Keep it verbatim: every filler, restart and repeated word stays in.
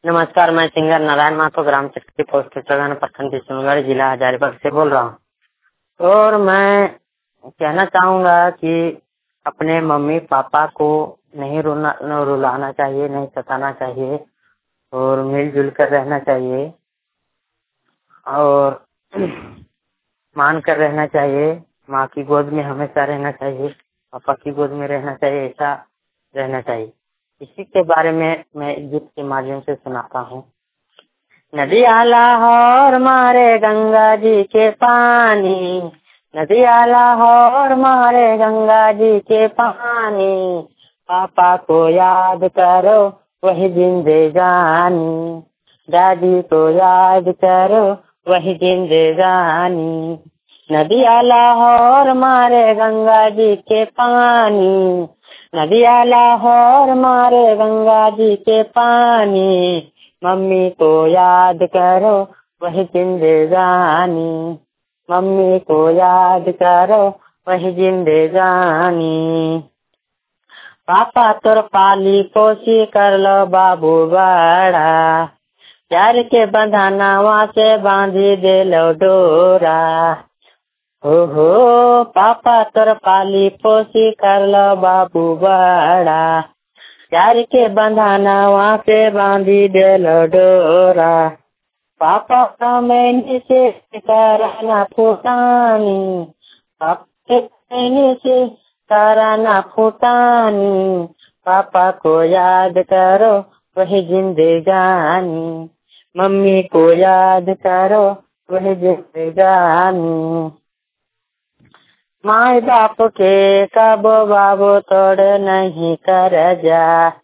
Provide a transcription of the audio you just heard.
नमस्कार, मैं सिंगर नारायण माथुर ग्राम चक्री पोस्ट चौगाना प्रखंड किशनगढ़ जिला हजारीबाग से बोल रहा हूँ। और मैं कहना चाहूँगा कि अपने मम्मी पापा को नहीं रोना न रुलाना चाहिए, नहीं सताना चाहिए और मिलजुल कर रहना चाहिए और मान कर रहना चाहिए। माँ की गोद में हमेशा रहना चाहिए, पापा की गोद में रहना चाहिए, ऐसा रहना चाहिए। इसी के बारे में मैं गीत के माध्यम से सुनाता हूँ। नदिया लाहौर मारे गंगा जी के पानी, नदिया लाहौर मारे गंगा जी के पानी, पापा को याद करो वही जिंदगानी, दादी को याद करो वही जिंदगानी। नदिया लाहौर मारे गंगा जी के पानी, नदिया लाहौर मारे गंगा जी के पानी, मम्मी को याद करो वही जिंदगानी, मम्मी को याद करो वही जिंदगानी। पापा तोर पाली पोसी कर लो बाबू बड़ा, प्यार के बंधाना वहाँ से बांधी दे लो डोरा। हो हो पापा तोर पाली पोसी कर लो बाबू बड़ा, प्यार के बंधाना वहाँ से बांधी दे लो डोरा। पापा का मैंने से कराना फुटानी, पापा मैंने से कराना फुटानी, पापा को याद करो वही जिंदगानी, मम्मी को याद करो वही जिंदगानी। माँ बाप के कब बाबू तोड़ नहीं कर जा,